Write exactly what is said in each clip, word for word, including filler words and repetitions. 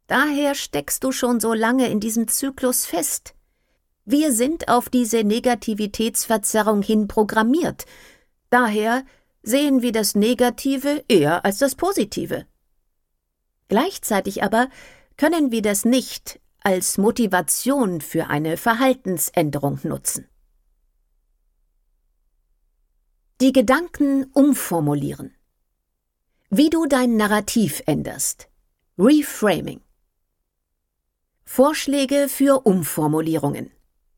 Daher steckst du schon so lange in diesem Zyklus fest. Wir sind auf diese Negativitätsverzerrung hin programmiert. Daher sehen wir das Negative eher als das Positive. Gleichzeitig aber können wir das nicht als Motivation für eine Verhaltensänderung nutzen. Die Gedanken umformulieren. Wie du dein Narrativ änderst. Reframing. Vorschläge für Umformulierungen.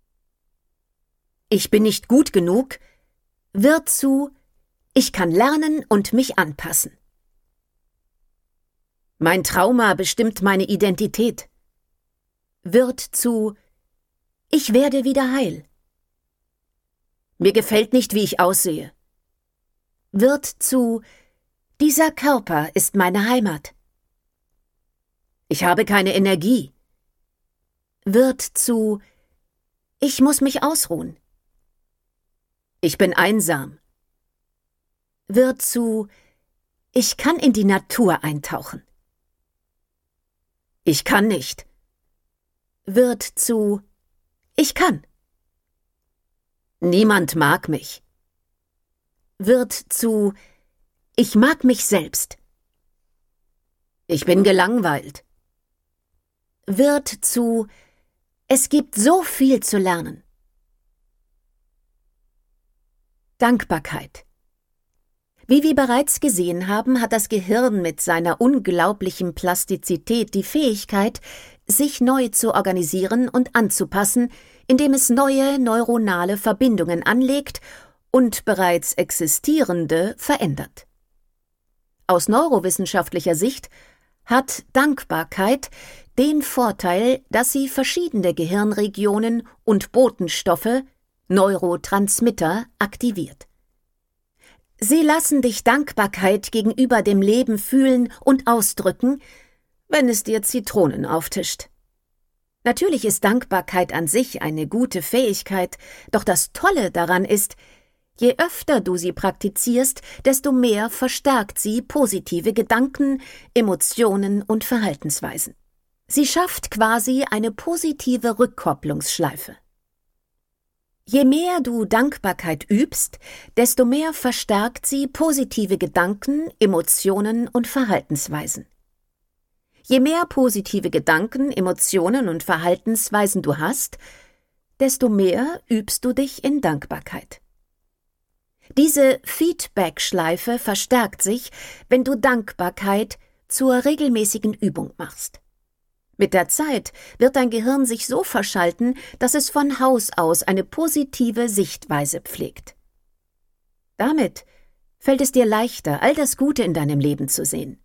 Ich bin nicht gut genug wird zu Ich kann lernen und mich anpassen. Mein Trauma bestimmt meine Identität wird zu Ich werde wieder heil. Mir gefällt nicht, wie ich aussehe wird zu Dieser Körper ist meine Heimat. Ich habe keine Energie wird zu Ich muss mich ausruhen. Ich bin einsam wird zu Ich kann in die Natur eintauchen. Ich kann nicht wird zu Ich kann. Niemand mag mich wird zu Ich mag mich selbst. Ich bin gelangweilt wird zu Es gibt so viel zu lernen. Dankbarkeit. Wie wir bereits gesehen haben, hat das Gehirn mit seiner unglaublichen Plastizität die Fähigkeit, sich neu zu organisieren und anzupassen, indem es neue neuronale Verbindungen anlegt und bereits existierende verändert. Aus neurowissenschaftlicher Sicht hat Dankbarkeit den Vorteil, dass sie verschiedene Gehirnregionen und Botenstoffe, Neurotransmitter, aktiviert. Sie lassen dich Dankbarkeit gegenüber dem Leben fühlen und ausdrücken, wenn es dir Zitronen auftischt. Natürlich ist Dankbarkeit an sich eine gute Fähigkeit, doch das Tolle daran ist, je öfter du sie praktizierst, desto mehr verstärkt sie positive Gedanken, Emotionen und Verhaltensweisen. Sie schafft quasi eine positive Rückkopplungsschleife. Je mehr du Dankbarkeit übst, desto mehr verstärkt sie positive Gedanken, Emotionen und Verhaltensweisen. Je mehr positive Gedanken, Emotionen und Verhaltensweisen du hast, desto mehr übst du dich in Dankbarkeit. Diese Feedback-Schleife verstärkt sich, wenn du Dankbarkeit zur regelmäßigen Übung machst. Mit der Zeit wird dein Gehirn sich so verschalten, dass es von Haus aus eine positive Sichtweise pflegt. Damit fällt es dir leichter, all das Gute in deinem Leben zu sehen.